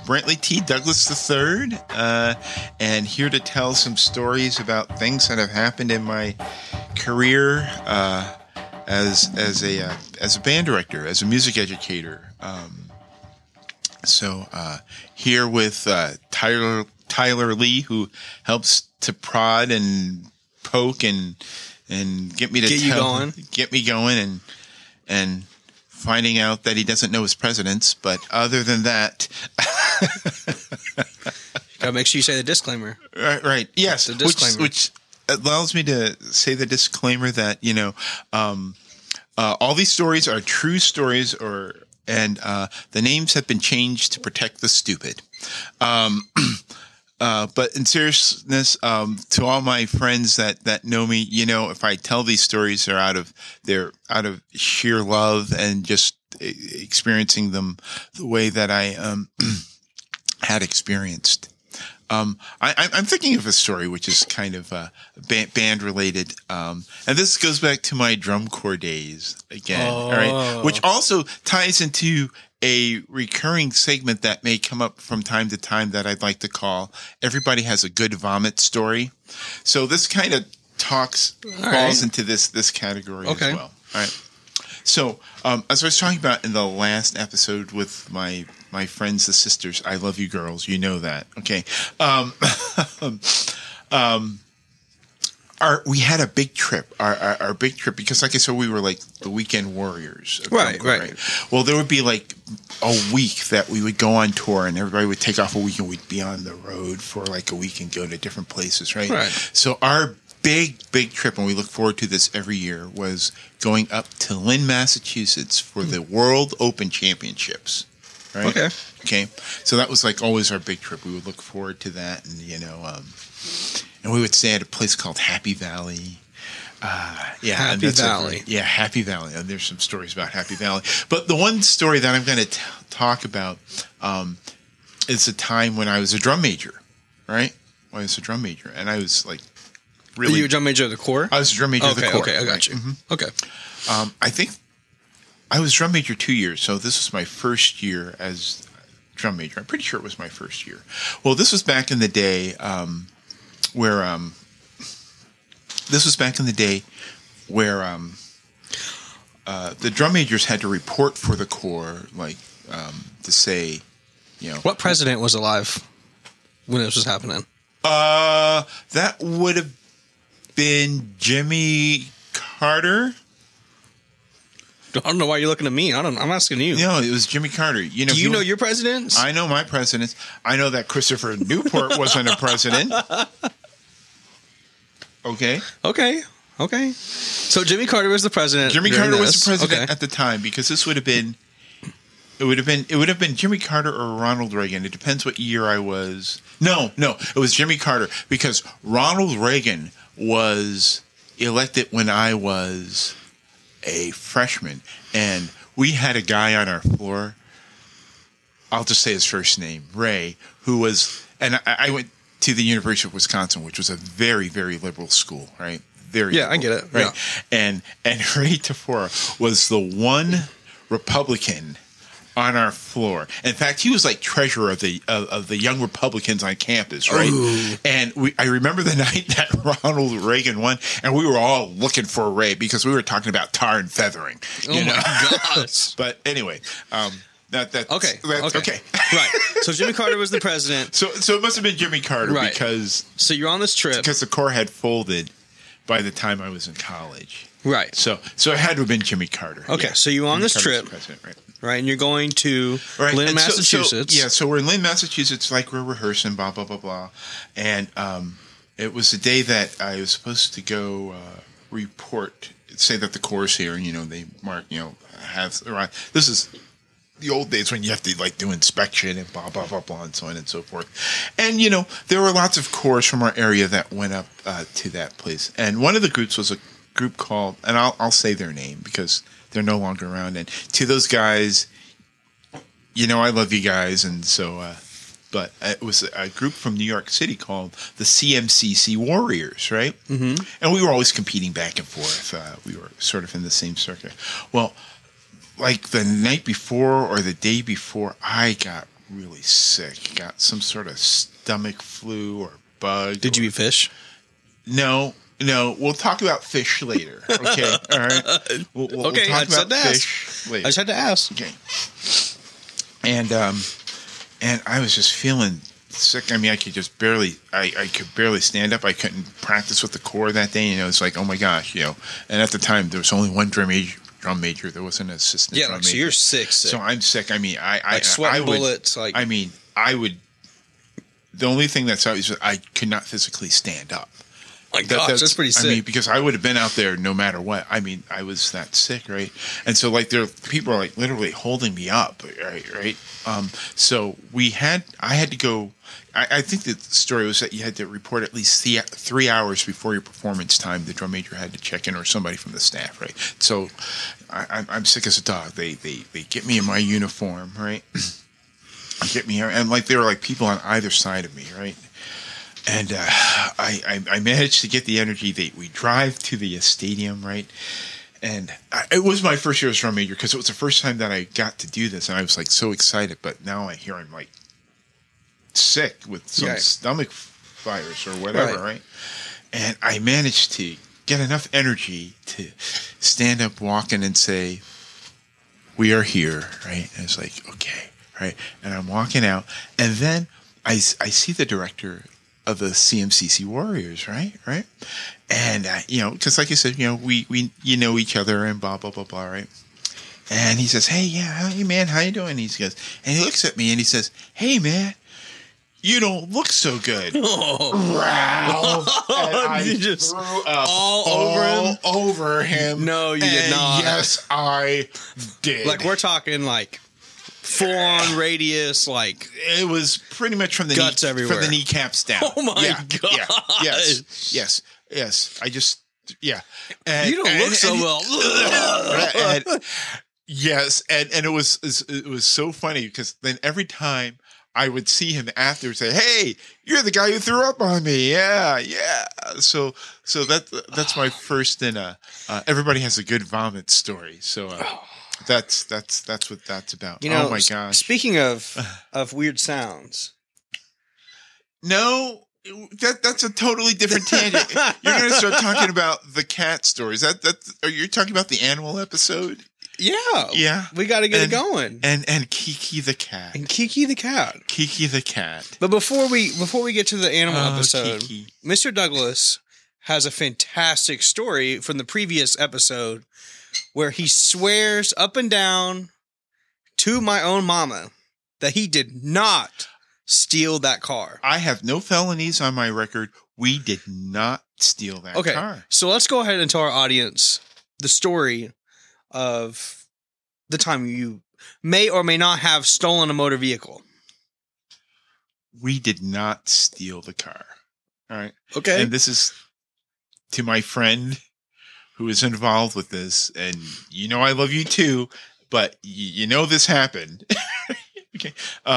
Brantley T. Douglas III, and here to tell some stories about things that have happened in my career as a band director, as a music educator. Here with Tyler Lee, who helps to prod and poke and get me to get me going, and finding out that he doesn't know his presidents. But other than that, gotta make sure you say the disclaimer. Right. Yes. The disclaimer, which allows me to say the disclaimer that all these stories are true stories, and the names have been changed to protect the stupid. But in seriousness, to all my friends that know me, if I tell these stories, they're out of sheer love and just experiencing them the way that I had experienced. I'm thinking of a story which is kind of band related, and this goes back to my drum corps days again. All right, which also ties into a recurring segment that may come up from time to time that I'd like to call "Everybody Has a Good Vomit Story." So this kind of falls into this category as well. All right. So as I was talking about in the last episode with my friends, the sisters, I love you girls. You know that. Okay. We had a big trip, our big trip, because like I said, we were like the weekend warriors. Right. Well, there would be like a week that we would go on tour, and everybody would take off a week, and we'd be on the road for like a week and go to different places. Right. So our big trip, and we look forward to this every year, was going up to Lynn, Massachusetts for the World Open Championships. Right? Okay. So that was like always our big trip. We would look forward to that, and and we would stay at a place called Happy Valley. Happy Valley. Happy Valley. And there's some stories about Happy Valley. But the one story that I'm going to talk about is a time when I was a drum major, right? When I was a drum major, and I was like really... Were you a drum major of the Corps? I was a drum major of the Corps. Okay, I got you. Mm-hmm. Okay. I think I was drum major 2 years, so this was my first year as drum major. I'm pretty sure it was my first year. Well, this was back in the day where the drum majors had to report for the Corps, like to say, What president was alive when this was happening? That would have been Jimmy Carter. I don't know why you're looking at me. I'm asking you. No, it was Jimmy Carter. Do you know your presidents? I know my presidents. I know that Christopher Newport wasn't a president. Okay. So Jimmy Carter was the president. Jimmy Carter was the president at the time, because this would have been. It would have been Jimmy Carter or Ronald Reagan. It depends what year I was. No, it was Jimmy Carter, because Ronald Reagan was elected when I was a freshman, and we had a guy on our floor. I'll just say his first name, Ray, who was, and I went to the University of Wisconsin, which was a very, very liberal school, right? Very liberal, I get it. right? Yeah. And Ray Tafora was the one Republican on our floor. In fact, he was like treasurer of the young Republicans on campus, right? Ooh. And I remember the night that Ronald Reagan won, and we were all looking for Ray because we were talking about tar and feathering. My gosh! But anyway, that's okay. Right. So Jimmy Carter was the president. So it must have been Jimmy Carter, right? Because so you're on this trip because the Corps had folded by the time I was in college. Right. So it had to have been Jimmy Carter. Okay. Yeah. So you're on this trip. Right, and you're going to Lynn, Massachusetts. So we're in Lynn, Massachusetts, like we're rehearsing, blah, blah, blah, blah. And it was the day that I was supposed to go report, say that the Corps here, and, they mark, have arrived. This is the old days when you have to, like, do inspection and blah, blah, blah, blah, and so on and so forth. And, there were lots of Corps from our area that went up to that place. And one of the groups was a group called, and I'll say their name because they're no longer around. And to those guys, I love you guys. And so, but it was a group from New York City called the CMCC Warriors, right? Mm-hmm. And we were always competing back and forth. We were sort of in the same circuit. Well, like the night before or the day before, I got really sick. Got some sort of stomach flu or bug. Did you eat fish? No. We'll talk about fish later. Okay, all right. We'll talk about fish later. I just had to ask. Okay. And I was just feeling sick. I mean, I could just barely. I could barely stand up. I couldn't practice with the corps that day. It's like, oh my gosh, And at the time, there was only one drum major. There wasn't an assistant. Yeah, drum so major. you're sick. So I'm sick. I mean, I sweating would, bullets. Like, I mean, I would. The only thing that's out is that I could not physically stand up. My gosh, that's pretty sick. I mean, because I would have been out there no matter what. I mean, I was that sick, right? And so, like, people are like literally holding me up, right? So I had to go. I think the story was that you had to report at least 3 hours before your performance time. The drum major had to check in, or somebody from the staff, right? So I'm sick as a dog. They get me in my uniform, right? Get me, and like there were like people on either side of me, right? And I managed to get the energy. We drive to the stadium, right? And it was my first year as drum major because it was the first time that I got to do this, and I was like so excited. But now I hear I'm like sick with some stomach virus or whatever, right? And I managed to get enough energy to stand up, walking, and say, "We are here," right? And it's like, okay, right? And I'm walking out, and then I see the director of the CMCC Warriors, right? And, because like you said, we know each other and blah, blah, blah, blah, right? And he says, hey, man, how you doing? He goes, and he looks at me and he says, hey, man, you don't look so good. Oh. And I just threw up all over him. No, you did not. Yes, I did. Like, we're talking like full-on radius, like it was pretty much from the guts everywhere, from the kneecaps down. Oh my god! Yes. I just And, you don't look so well. Yes, and it was so funny because then every time I would see him after say, "Hey, you're the guy who threw up on me." Yeah. So that's my first in everybody has a good vomit story. So. That's what that's about. Oh my gosh! Speaking of weird sounds, no, that's a totally different tangent. You're going to start talking about the cat stories. Are you talking about the animal episode? Yeah. We got to get it going. And Kiki the cat. Kiki the cat. But before we get to the animal episode, Kiki. Mr. Douglas has a fantastic story from the previous episode, where he swears up and down to my own mama that he did not steal that car. I have no felonies on my record. We did not steal that car. So let's go ahead and tell our audience the story of the time you may or may not have stolen a motor vehicle. We did not steal the car. All right. Okay. And this is to my friend who is involved with this, and I love you too, but this happened. Okay.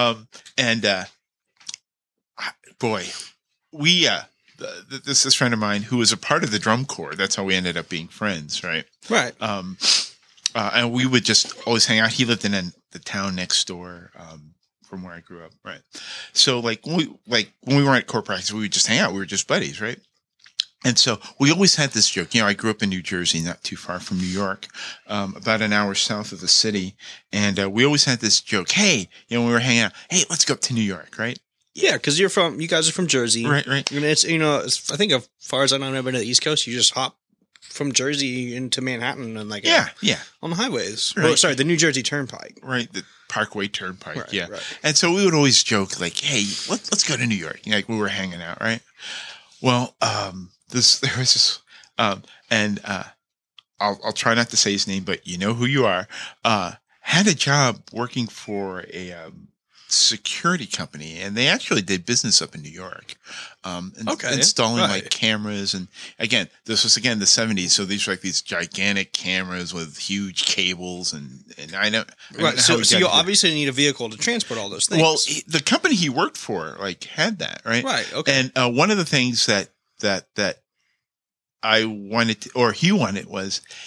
Boy, we this friend of mine who was a part of the drum corps. That's how we ended up being friends, right? Right. And we would just always hang out. He lived in the town next door, from where I grew up, right? So like when we weren't at corps practice, we would just hang out. We were just buddies, right? And so we always had this joke. I grew up in New Jersey, not too far from New York, about an hour south of the city. And we always had this joke. Hey, when we were hanging out, hey, let's go up to New York, right? Yeah, because you guys are from Jersey. Right. It's, I think as far as I know, I've never been to the East Coast. You just hop from Jersey into Manhattan and on the highways. Right. Oh, sorry, the New Jersey Turnpike. Right, the Parkway Turnpike, Right. And so we would always joke like, hey, let's go to New York. Like we were hanging out, right? Well, there was this, and I'll try not to say his name, but you know who you are. Had a job working for a security company, and they actually did business up in New York, installing like cameras. And again, this was the 70s, so these were like these gigantic cameras with huge cables, and I know so you obviously need a vehicle to transport all those things. Well, the company he worked for had that, right? Right. Okay. And one of the things that I wanted to, or he wanted, was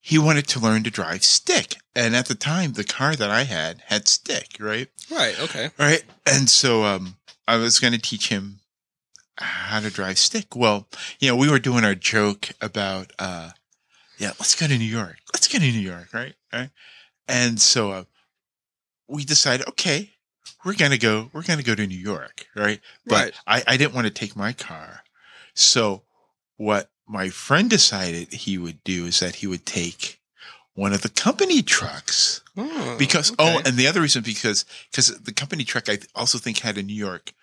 he wanted to learn to drive stick. And at the time, the car that I had stick, right? Right. Okay. Right. And so I was going to teach him how to drive stick. Well, we were doing our joke about, let's go to New York. Let's go to New York. Right. Right. And so we decided, okay, we're going to go to New York. Right. But I didn't want to take my car. So what my friend decided he would do is that he would take one of the company trucks because, and the other reason, because the company truck, I also think had a New York,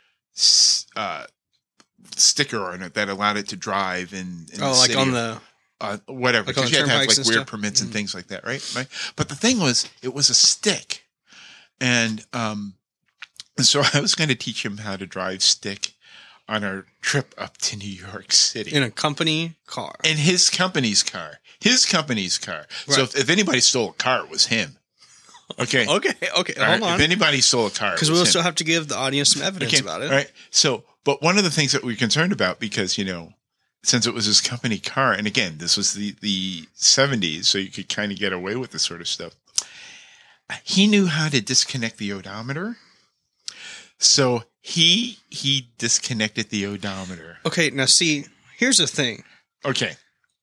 sticker on it that allowed it to drive in the city on the, whatever. Like Because you had to have like weird stuff? permits and things like that. Right. But the thing was, it was a stick. And so I was going to teach him how to drive stick on our trip up to New York City. In a company car. In his company's car. Right. So if anybody stole a car, it was him. Okay. Okay. Hold on. If anybody stole a car, because we'll still have to give the audience some evidence about it. Right. So, but one of the things that we were concerned about, because, since it was his company car, and again, this was the 70s, so you could kind of get away with this sort of stuff. He knew how to disconnect the odometer. So he disconnected the odometer. Okay, now see, here's the thing. Okay.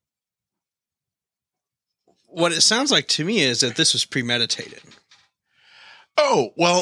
What it sounds like to me is that this was premeditated. Oh, well,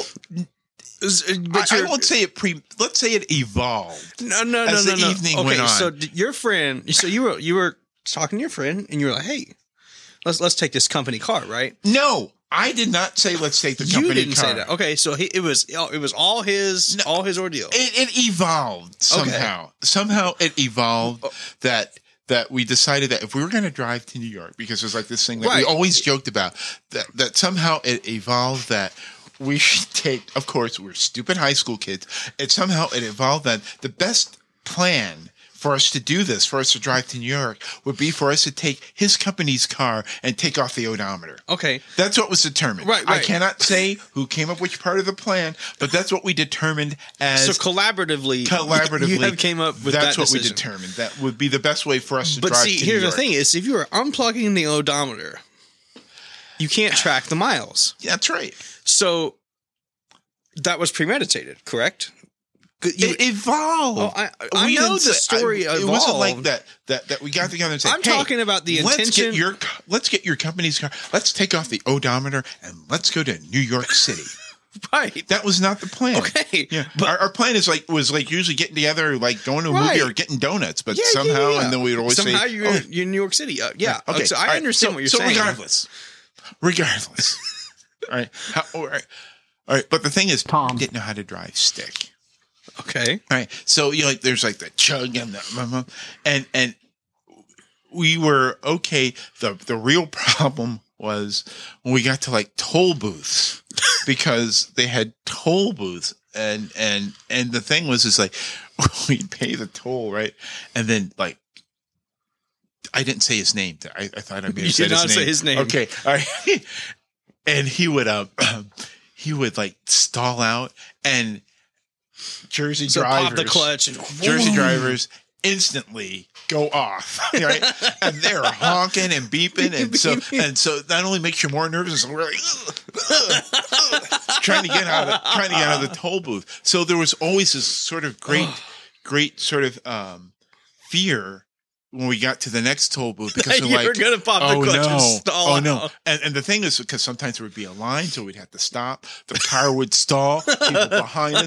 I won't say it let's say it evolved. No. As the evening went on. So your friend, you were talking to your friend and you were like, "Hey, let's take this company car," right? No. I did not say let's take the company car. You didn't say that. Okay, so it was all his ordeal. It evolved somehow. Okay. Somehow it evolved that we decided that if we were going to drive to New York, because it was like this thing that we always joked about, that somehow it evolved that we should take, of course, we're stupid high school kids, and somehow it evolved that the best plan for us to do this, for us to drive to New York, would be for us to take his company's car and take off the odometer. Okay. That's what was determined. Right. I cannot say who came up with which part of the plan, but that's what we determined as... So collaboratively, you have came up with that's that what decision. We determined. That would be the best way for us to drive to New York. But see, here's the thing is, if you are unplugging the odometer, you can't track the miles. Yeah, that's right. So that was premeditated, correct? It evolved. Oh, I know the story evolved. It wasn't like that we got together and said, I'm talking about the intention. Let's get your company's car. Let's take off the odometer and let's go to New York City. Right. That was not the plan. Okay. Yeah. But our plan was usually getting together, like going to a movie or getting donuts. But somehow, and then we'd always say, you're in New York City. Yeah. Okay. So I understand what you're saying. So regardless. All right. All right. But the thing is, Tom didn't know how to drive stick. Okay. All right. So there's like the chug and the and we were okay. The real problem was when we got to like toll booths because they had toll booths and the thing was like we'd pay the toll, right? And then like I didn't say his name. I thought I maybe said his name. You did not say his name. Okay. All right. And he would like stall out and Jersey drivers, pop the clutch and Jersey drivers instantly go off, right? And they're honking and beeping, and so that only makes you more nervous. And we're like trying to get out of the toll booth. So there was always this sort of great sort of fear when we got to the next toll booth because we're like, going to pop the clutch and stall. Oh no! And the thing is, because sometimes there would be a line, so we'd have to stop. The car would stall. People behind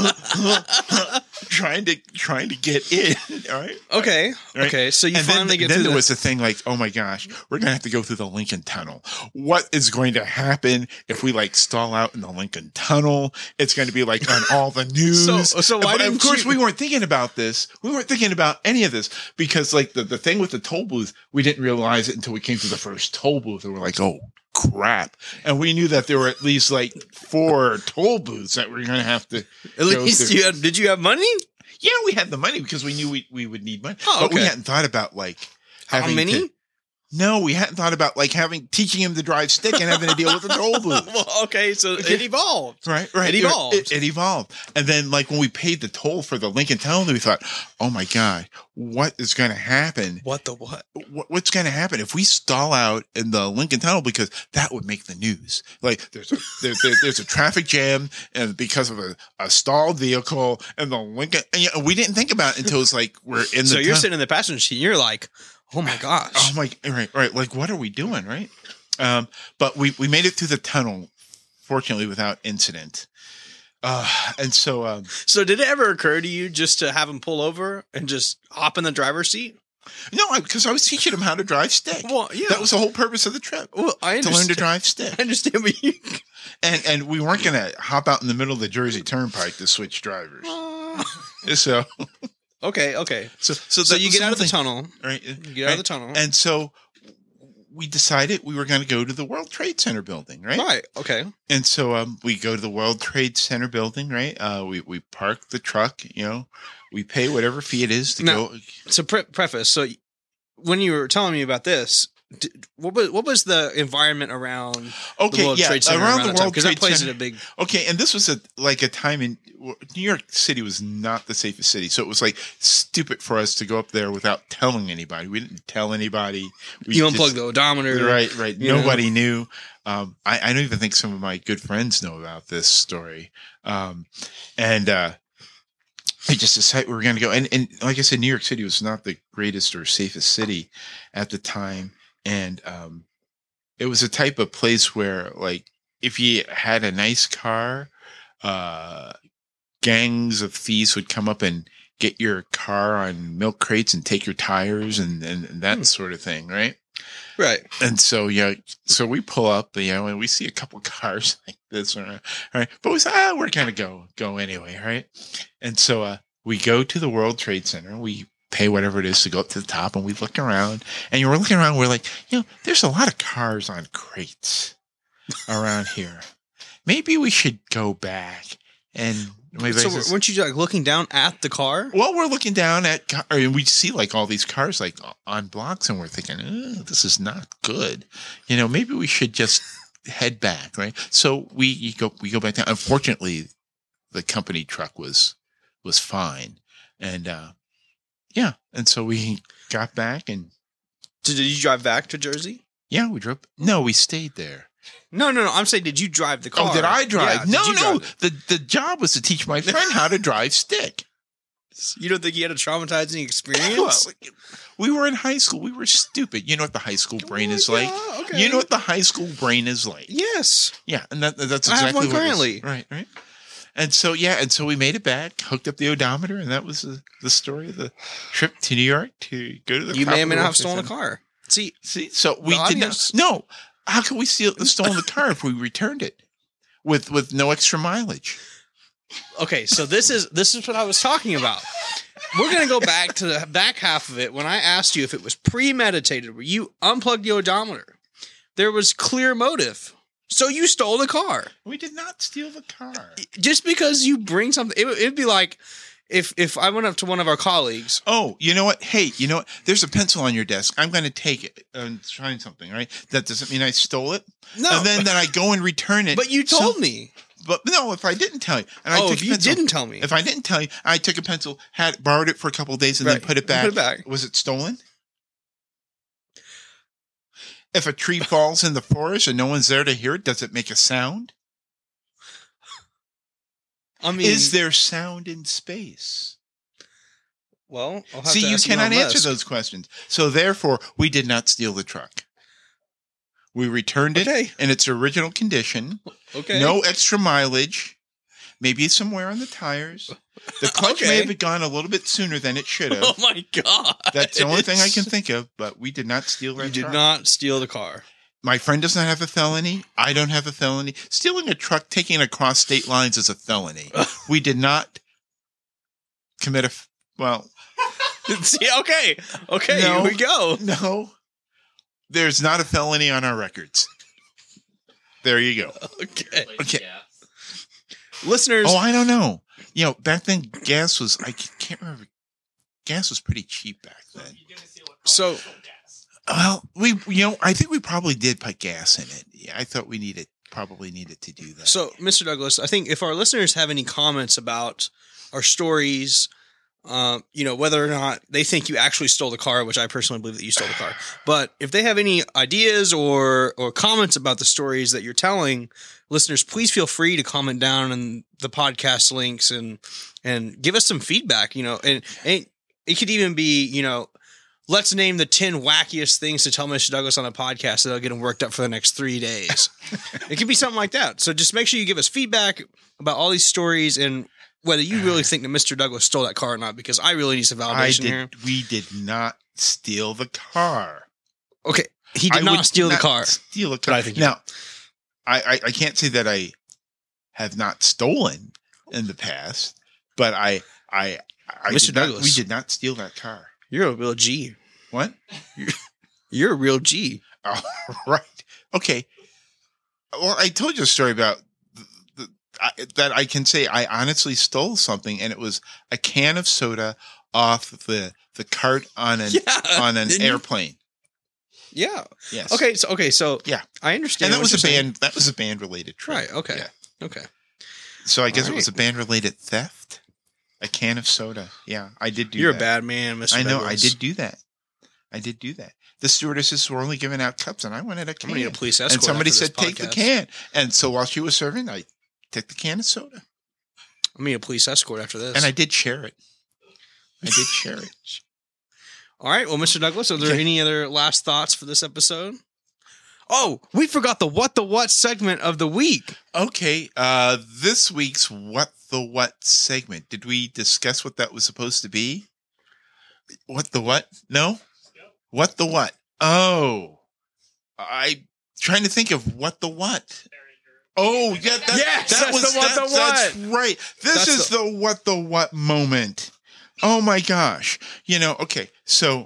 it, trying to get in. All right. Okay. Right? Okay. So you finally get. Then there was the thing like, oh my gosh, we're gonna have to go through the Lincoln Tunnel. What is going to happen if we like stall out in the Lincoln Tunnel? It's going to be like on all the news. So why didn't of course we weren't thinking about this. We weren't thinking about any of this because like the thing with the toll booth, we didn't realize it until we came to the first toll booth and we're like, oh crap. And we knew that there were at least like 4 toll booths that we're going to have to at least did you have money? Yeah, we had the money because we knew we would need money. Oh, okay. But we hadn't thought about like how many? No, we hadn't thought about like teaching him to drive stick and having to deal with the toll booth. Well, okay, so it evolved. Right. It evolved. It evolved. And then like when we paid the toll for the Lincoln Tunnel, we thought, oh my God, what is going to happen? What? What's going to happen if we stall out in the Lincoln Tunnel? Because that would make the news. Like there's a traffic jam and because of a stalled vehicle and the Lincoln, and we didn't think about it until it's like we're in the So you're sitting in the passenger seat and you're like, oh my gosh. Oh my, right. Like, what are we doing, right? But we made it through the tunnel, fortunately, without incident. And so... so did it ever occur to you just to have him pull over and just hop in the driver's seat? No, because I was teaching him how to drive stick. Well, yeah. That was the whole purpose of the trip. Well, I understand. To learn to drive stick. I understand, but you... And we weren't going to hop out in the middle of the Jersey Turnpike to switch drivers. So... Okay. So you get out of the tunnel. Right. You get out of the tunnel. And so we decided we were going to go to the World Trade Center building, right? Right. Okay. And so we go to the World Trade Center building, right? We park the truck, we pay whatever fee it is to go. So preface. So when you were telling me about this, what was the environment around the World Trade Center around the World Trade Center? Because that plays a big... Okay, and this was a time in... New York City was not the safest city, so it was like stupid for us to go up there without telling anybody. We didn't tell anybody. You unplugged the odometer. Right. Nobody knew. I don't even think some of my good friends know about this story. And we just decided we were going to go. And like I said, New York City was not the greatest or safest city at the time. And it was a type of place where, like, if you had a nice car, gangs of thieves would come up and get your car on milk crates and take your tires and that sort of thing, right? Right. And so, so we pull up, and we see a couple cars like this, right? But we say, we're going to go anyway, right? And so we go to the World Trade Center. We pay whatever it is to go up to the top, and we look around. And we're looking around, we're like, there's a lot of cars on crates around here. Maybe we should go back and... So weren't you like looking down at the car? Well, we're looking down at, and we see like all these cars like on blocks, and we're thinking, this is not good. Maybe we should just head back, right? So we go back down. Unfortunately, the company truck was fine, and and so we got back. And did you drive back to Jersey? Yeah, we drove. No, we stayed there. No. I'm saying, did you drive the car? Oh, did I drive? Yeah, no. The job was to teach my friend how to drive stick. You don't think he had a traumatizing experience? Well, we were in high school. We were stupid. You know what the high school brain is like? Okay. You know what the high school brain is like? Yes. Yeah, and that's exactly I have one what currently. Right. And so, we made it back, hooked up the odometer, and that was the story of the trip to New York to go to the... You may or may not have stolen a car. See, so we did not... No. How could we steal the car if we returned it with no extra mileage? Okay, so this is what I was talking about. We're going to go back to the back half of it when I asked you if it was premeditated, where you unplugged the odometer. There was clear motive. So you stole the car. We did not steal the car. Just because you bring something, it'd be like... If I went up to one of our colleagues... Oh, you know what? Hey, you know what? There's a pencil on your desk. I'm going to take it and find something, right? That doesn't mean I stole it. No. And then I go and return it. But you told me. But no, if I didn't tell you. And if you didn't tell me. If I didn't tell you, I took a pencil, borrowed it for a couple of days, and then put it back. Was it stolen? If a tree falls in the forest and no one's there to hear it, does it make a sound? I mean, is there sound in space? Well, I'll have see, to you ask cannot answer those questions. So therefore, we did not steal the truck. We returned it in its original condition. Okay. No extra mileage. Maybe some wear on the tires. The clutch may have gone a little bit sooner than it should have. Oh my God. That's the only thing I can think of, but we did not steal that truck. You did not steal the car. My friend does not have a felony. I don't have a felony. Stealing a truck, taking it across state lines is a felony. We did not commit well. See, okay, no, here we go. No, there's not a felony on our records. There you go. Okay. Yeah. Listeners. Oh, I don't know. Back then gas was, I can't remember. Gas was pretty cheap back then. So Well, I think we probably did put gas in it. Yeah, I thought we probably needed to do that. So, Mr. Douglas, I think if our listeners have any comments about our stories, whether or not they think you actually stole the car, which I personally believe that you stole the car, but if they have any ideas or comments about the stories that you're telling, listeners, please feel free to comment down in the podcast links and give us some feedback, and it could even be, let's name the 10 wackiest things to tell Mr. Douglas on a podcast that'll get him worked up for the next 3 days. It could be something like that. So just make sure you give us feedback about all these stories and whether you really think that Mr. Douglas stole that car or not, because I really need some validation here. We did not steal the car. Okay. He did not steal the car. Steal a car. Now, I can't say that I have not stolen in the past, but Mr. Douglas, we did not steal that car. You're a real G. What? You're a real G. Oh, right. Okay. Well, I told you a story about that I can say I honestly stole something, and it was a can of soda off the cart on an airplane. Yeah. Yes. Okay. So yeah, I understand. And that was a band related trip. Right. Okay. Yeah. Okay. So I guess it was a band related theft. A can of soda. Yeah, I did do that. You're a bad man, Mr. I know. Douglas. I did do that. The stewardesses were only giving out cups, and I wanted a can. I'm going to need a police escort. And somebody said, take the can. And so while she was serving, I took the can of soda. I'm going to need a police escort after this. And I did share it. All right. Well, Mr. Douglas, are there any other last thoughts for this episode? Oh, we forgot the what segment of the week. Okay. This week's What the What segment. Did we discuss what that was supposed to be? What the what? No? Yep. What the what? Oh. I'm trying to think of what the what. Oh, yeah. That's right. This is the what the what moment. Oh, my gosh. Okay. So,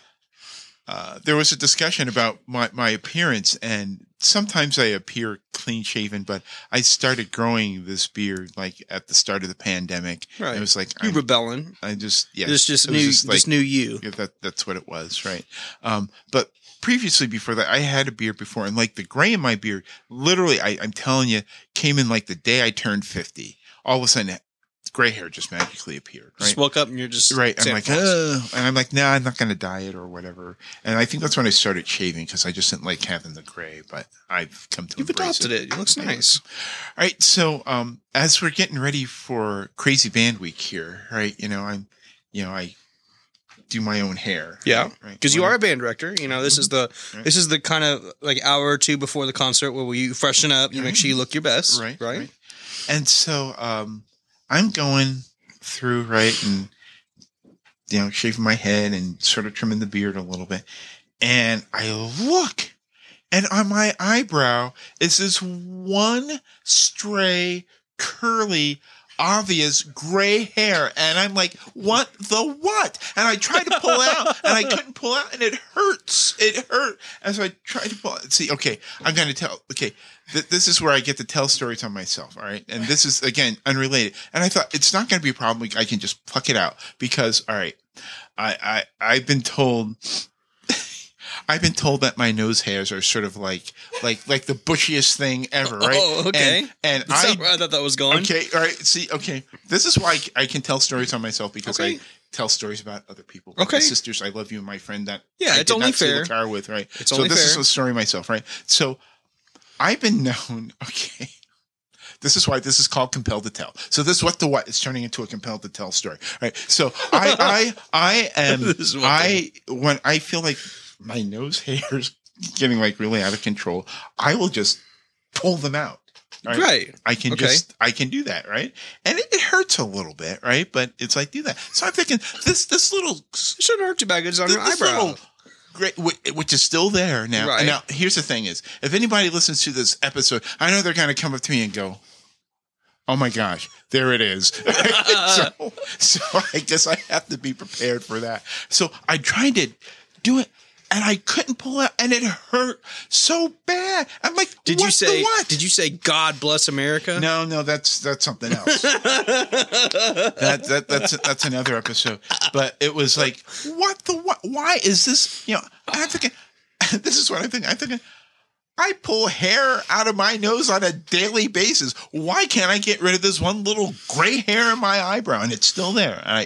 there was a discussion about my appearance, and sometimes I appear clean shaven, but I started growing this beard like at the start of the pandemic. Right. It was like you rebelling. It's just new you. Yeah, that's what it was, right? But previously, before that, I had a beard before, and like the gray in my beard, literally, I'm telling you, came in like the day I turned 50. All of a sudden, gray hair just magically appeared. Right? Just woke up and you're just right. I'm like, and I'm like, nah, I'm not going to dye it or whatever. And I think that's when I started shaving because I just didn't like having the gray. But I've come to You've adopted it. It looks nice. All right. So as we're getting ready for Crazy Band Week here, right? I do my own hair. Yeah, because you are a band director. This is the kind of like hour or two before the concert where you freshen up, you make sure you look your best, right? And so I'm going through, right, and, shaving my head and sort of trimming the beard a little bit. And I look, and on my eyebrow is this one stray, curly, obvious gray hair. And I'm like, what the what? And I tried to pull out, and I couldn't pull out, and it hurts. It hurt. And so I tried to pull out. See, okay, I'm going to tell. Okay, this is where I get to tell stories on myself, all right? And this is, again, unrelated. And I thought, it's not going to be a problem. I can just pluck it out because, all right, I've been told... I've been told that my nose hairs are sort of like the bushiest thing ever, right? Oh, okay. And I thought that was going. Okay, all right. See, okay. This is why I can tell stories on myself because I tell stories about other people. Like my sisters, I love you, my friend that I it's only fair. Steal a car with, right? It's only fair. So this is a story myself, right? So I've been known. Okay. This is why this is called Compelled to Tell. So this what the what is turning into a Compelled to Tell story, right? So I am when I feel like my nose hair's getting like really out of control, I will just pull them out. Right. I can do that, right? And it hurts a little bit, right? But it's like, do that. So I'm thinking this little... It shouldn't hurt too bad. It's on your eyebrow. Which is still there now. Right. Now, here's the thing is, if anybody listens to this episode, I know they're going to come up to me and go, oh my gosh, there it is. So I guess I have to be prepared for that. So I tried to do it. and I couldn't pull out, and it hurt so bad. I'm like, did you say God bless America? No, that's something else. That's another episode. But it was like, what? Why is this? I'm thinking, this is what I'm thinking. I'm thinking, I pull hair out of my nose on a daily basis. Why can't I get rid of this one little gray hair in my eyebrow? And it's still there. I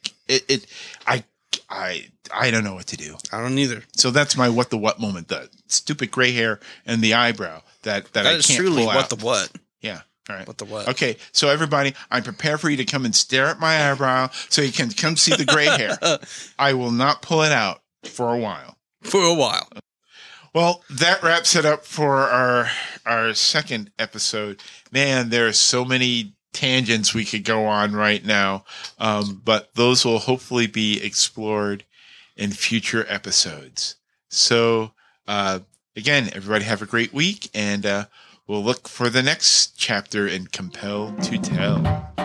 don't know what to do. I don't either. So that's my what the what moment. The stupid gray hair and the eyebrow that I can't truly pull out. What the what? Yeah. All right. What the what? Okay. So everybody, I'm prepared for you to come and stare at my eyebrow so you can come see the gray hair. I will not pull it out for a while. Well, that wraps it up for our second episode. Man, there are so many tangents we could go on right now, but those will hopefully be explored in future episodes. So, again, everybody have a great week, and we'll look for the next chapter in Compelled to Tell.